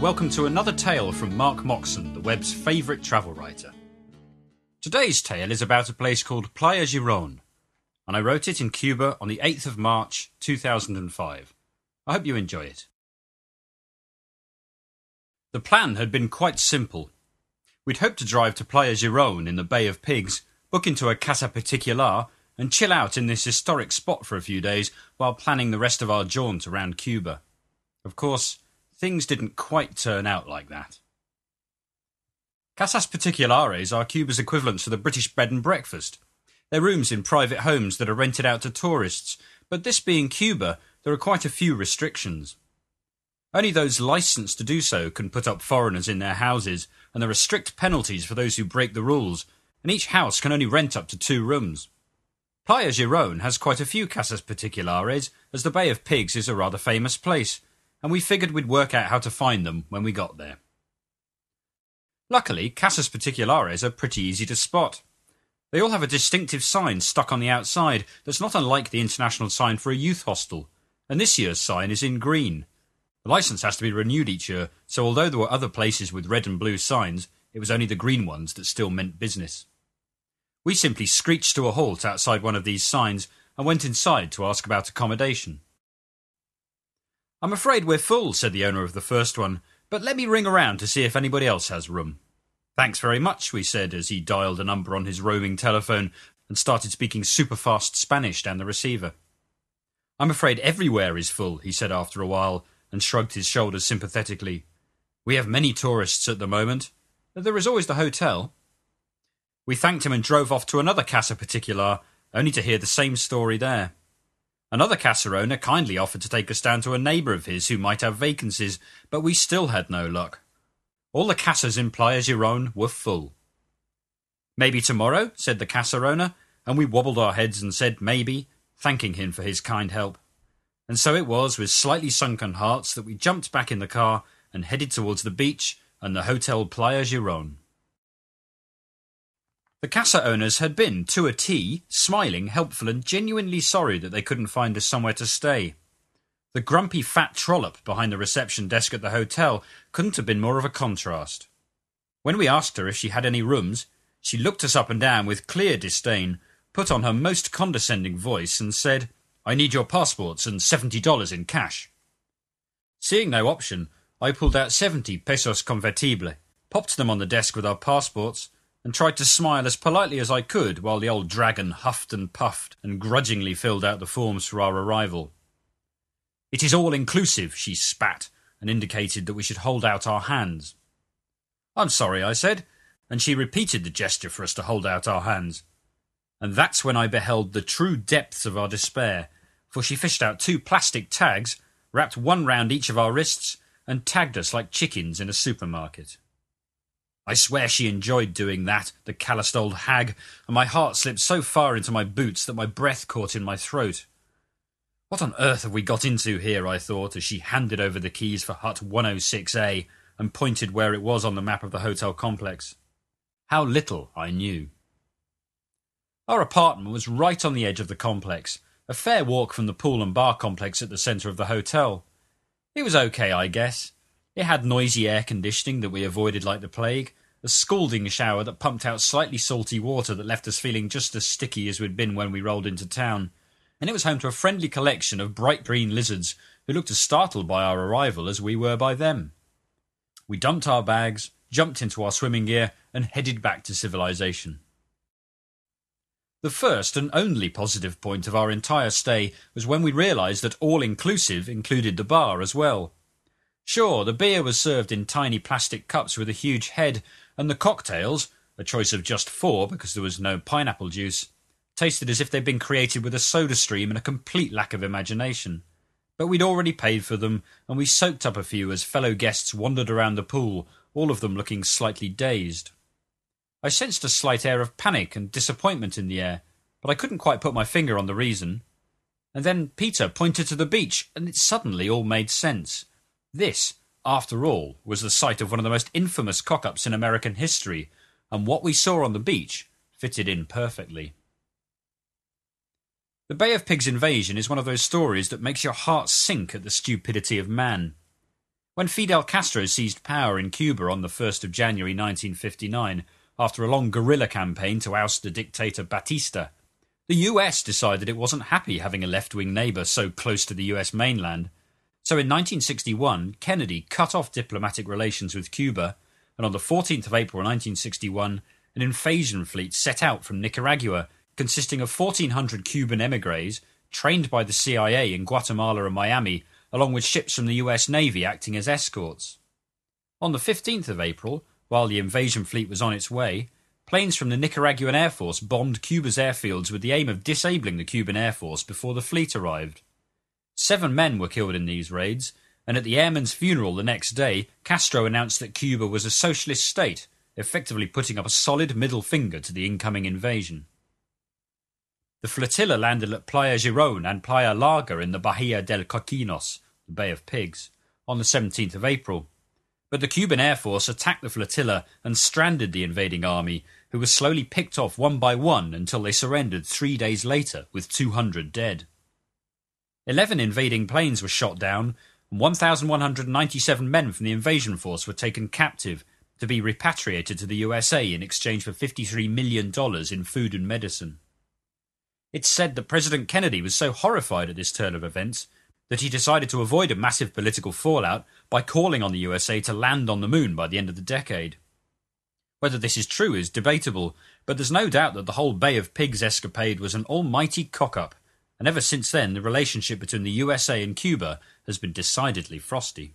welcome to another tale from Mark Moxon, the web's favourite travel writer. Today's tale is about a place called Playa Girón, and I wrote it in Cuba on the 8th of March 2005. I hope you enjoy it. The plan had been quite simple. We'd hoped to drive to Playa Girón in the Bay of Pigs, book into a Casa Particular, and chill out in this historic spot for a few days while planning the rest of our jaunt around Cuba. Of course, things didn't quite turn out like that. Casas Particulares are Cuba's equivalents to the British bed and breakfast. They're rooms in private homes that are rented out to tourists, but this being Cuba, there are quite a few restrictions. Only those licensed to do so can put up foreigners in their houses, and there are strict penalties for those who break the rules, and each house can only rent up to 2 rooms. Playa Girón has quite a few Casas Particulares, as the Bay of Pigs is a rather famous place, and we figured we'd work out how to find them when we got there. Luckily, Casas Particulares are pretty easy to spot. They all have a distinctive sign stuck on the outside that's not unlike the international sign for a youth hostel, and this year's sign is in green. The licence has to be renewed each year, so although there were other places with red and blue signs, it was only the green ones that still meant business. We simply screeched to a halt outside one of these signs and went inside to ask about accommodation. "I'm afraid we're full," said the owner of the first one, "but let me ring around to see if anybody else has room." "Thanks very much," we said as he dialed a number on his roaming telephone and started speaking super-fast Spanish down the receiver. "I'm afraid everywhere is full," he said after a while, and shrugged his shoulders sympathetically. "We have many tourists at the moment. There is always the hotel." We thanked him and drove off to another Casa Particular, only to hear the same story there. Another casa owner kindly offered to take us down to a neighbour of his who might have vacancies, but we still had no luck. All the casas in Playa Girón were full. "Maybe tomorrow," said the casa owner, and we wobbled our heads and said maybe, thanking him for his kind help. And so it was with slightly sunken hearts that we jumped back in the car and headed towards the beach and the Hotel Playa Girón. The casa owners had been, to a T, smiling, helpful and genuinely sorry that they couldn't find us somewhere to stay. The grumpy fat trollop behind the reception desk at the hotel couldn't have been more of a contrast. When we asked her if she had any rooms, she looked us up and down with clear disdain, put on her most condescending voice and said, "I need your passports and $70 in cash." Seeing no option, I pulled out 70 pesos convertible, popped them on the desk with our passports, and tried to smile as politely as I could while the old dragon huffed and puffed and grudgingly filled out the forms for our arrival. "It is all inclusive," she spat, and indicated that we should hold out our hands. "I'm sorry," I said, and she repeated the gesture for us to hold out our hands. And that's when I beheld the true depths of our despair, for she fished out 2 plastic tags, wrapped one round each of our wrists, and tagged us like chickens in a supermarket. I swear she enjoyed doing that, the calloused old hag, and my heart slipped so far into my boots that my breath caught in my throat. What on earth have we got into here, I thought, as she handed over the keys for hut 106A and pointed where it was on the map of the hotel complex. How little I knew. Our apartment was right on the edge of the complex, a fair walk from the pool and bar complex at the centre of the hotel. It was okay, I guess. It had noisy air conditioning that we avoided like the plague, a scalding shower that pumped out slightly salty water that left us feeling just as sticky as we'd been when we rolled into town, and it was home to a friendly collection of bright green lizards who looked as startled by our arrival as we were by them. We dumped our bags, jumped into our swimming gear, and headed back to civilization. The first and only positive point of our entire stay was when we realised that all-inclusive included the bar as well. Sure, the beer was served in tiny plastic cups with a huge head, and the cocktails, a choice of just 4 because there was no pineapple juice, tasted as if they'd been created with a soda stream and a complete lack of imagination. But we'd already paid for them, and we soaked up a few as fellow guests wandered around the pool, all of them looking slightly dazed. I sensed a slight air of panic and disappointment in the air, but I couldn't quite put my finger on the reason. And then Peter pointed to the beach, and it suddenly all made sense. This, after all, was the site of one of the most infamous cock-ups in American history, and what we saw on the beach fitted in perfectly. The Bay of Pigs invasion is one of those stories that makes your heart sink at the stupidity of man. When Fidel Castro seized power in Cuba on the 1st of January 1959, after a long guerrilla campaign to oust the dictator Batista, the US decided it wasn't happy having a left-wing neighbour so close to the US mainland. So in 1961, Kennedy cut off diplomatic relations with Cuba, and on the 14th of April 1961, an invasion fleet set out from Nicaragua, consisting of 1,400 Cuban émigrés trained by the CIA in Guatemala and Miami, along with ships from the US Navy acting as escorts. On the 15th of April, while the invasion fleet was on its way, planes from the Nicaraguan Air Force bombed Cuba's airfields with the aim of disabling the Cuban Air Force before the fleet arrived. 7 men were killed in these raids, and at the airmen's funeral the next day, Castro announced that Cuba was a socialist state, effectively putting up a solid middle finger to the incoming invasion. The flotilla landed at Playa Girón and Playa Larga in the Bahía del Coquinos, the Bay of Pigs, on the 17th of April. But the Cuban Air Force attacked the flotilla and stranded the invading army, who was slowly picked off one by one until they surrendered 3 days later with 200 dead. 11 invading planes were shot down, and 1,197 men from the invasion force were taken captive to be repatriated to the USA in exchange for $53 million in food and medicine. It's said that President Kennedy was so horrified at this turn of events that he decided to avoid a massive political fallout by calling on the USA to land on the moon by the end of the decade. Whether this is true is debatable, but there's no doubt that the whole Bay of Pigs escapade was an almighty cock-up, and ever since then the relationship between the USA and Cuba has been decidedly frosty.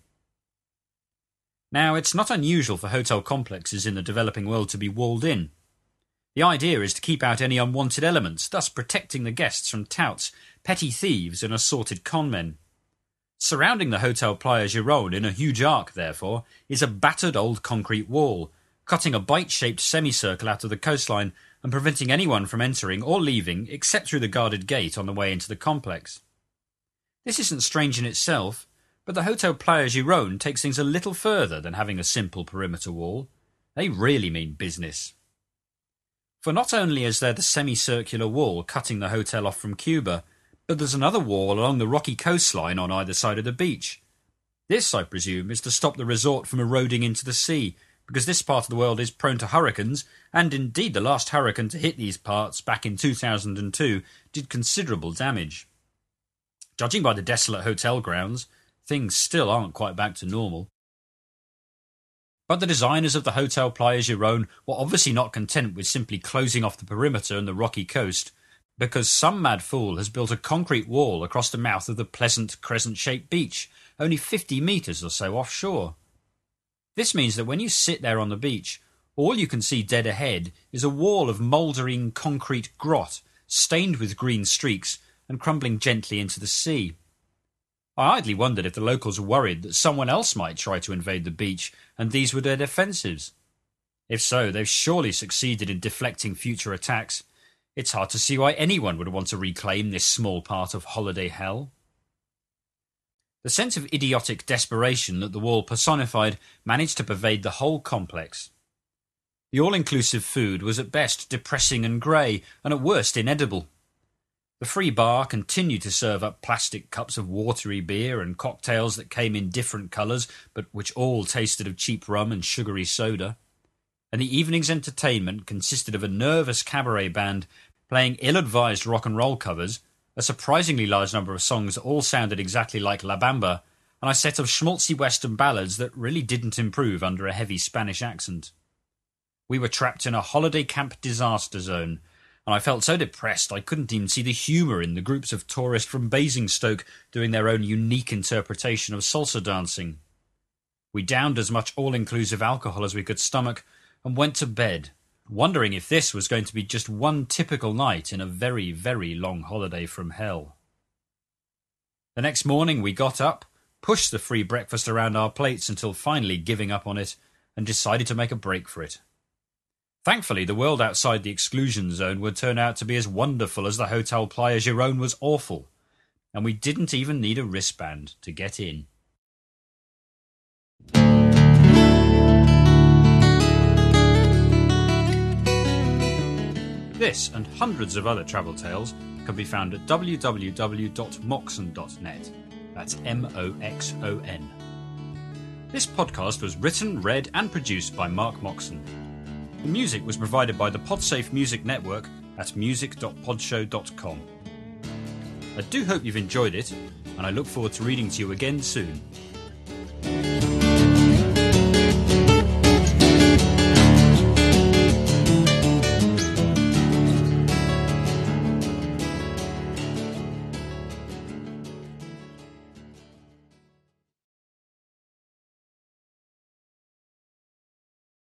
Now, it's not unusual for hotel complexes in the developing world to be walled in. The idea is to keep out any unwanted elements, thus protecting the guests from touts, petty thieves and assorted conmen. Surrounding the Hotel Playa Girón in a huge arc, therefore, is a battered old concrete wall, cutting a bite-shaped semicircle out of the coastline and preventing anyone from entering or leaving except through the guarded gate on the way into the complex. This isn't strange in itself, but the Hotel Playa Girón takes things a little further than having a simple perimeter wall. They really mean business. For not only is there the semicircular wall cutting the hotel off from Cuba, but there's another wall along the rocky coastline on either side of the beach. This, I presume, is to stop the resort from eroding into the sea, because this part of the world is prone to hurricanes, and indeed the last hurricane to hit these parts back in 2002 did considerable damage. Judging by the desolate hotel grounds, things still aren't quite back to normal. But the designers of the Hotel Playa Girón were obviously not content with simply closing off the perimeter and the rocky coast, because some mad fool has built a concrete wall across the mouth of the pleasant crescent-shaped beach, only 50 metres or so offshore. This means that when you sit there on the beach, all you can see dead ahead is a wall of mouldering concrete grot, stained with green streaks and crumbling gently into the sea. I idly wondered if the locals were worried that someone else might try to invade the beach, and these were their defences. If so, they've surely succeeded in deflecting future attacks. It's hard to see why anyone would want to reclaim this small part of holiday hell. The sense of idiotic desperation that the wall personified managed to pervade the whole complex. The all-inclusive food was at best depressing and grey, and at worst inedible. The free bar continued to serve up plastic cups of watery beer and cocktails that came in different colours, but which all tasted of cheap rum and sugary soda. And the evening's entertainment consisted of a nervous cabaret band playing ill-advised rock and roll covers, a surprisingly large number of songs that all sounded exactly like La Bamba, and a set of schmaltzy western ballads that really didn't improve under a heavy Spanish accent. We were trapped in a holiday camp disaster zone, and I felt so depressed I couldn't even see the humour in the groups of tourists from Basingstoke doing their own unique interpretation of salsa dancing. We downed as much all-inclusive alcohol as we could stomach and went to bed, wondering if this was going to be just one typical night in a very, very long holiday from hell. The next morning we got up, pushed the free breakfast around our plates until finally giving up on it, and decided to make a break for it. Thankfully, the world outside the exclusion zone would turn out to be as wonderful as the Hotel Playa Girón was awful, and we didn't even need a wristband to get in. This and hundreds of other travel tales can be found at www.moxon.net. That's Moxon. This podcast was written, read and produced by Mark Moxon. The music was provided by the Podsafe Music Network at music.podshow.com. I do hope you've enjoyed it, and I look forward to reading to you again soon.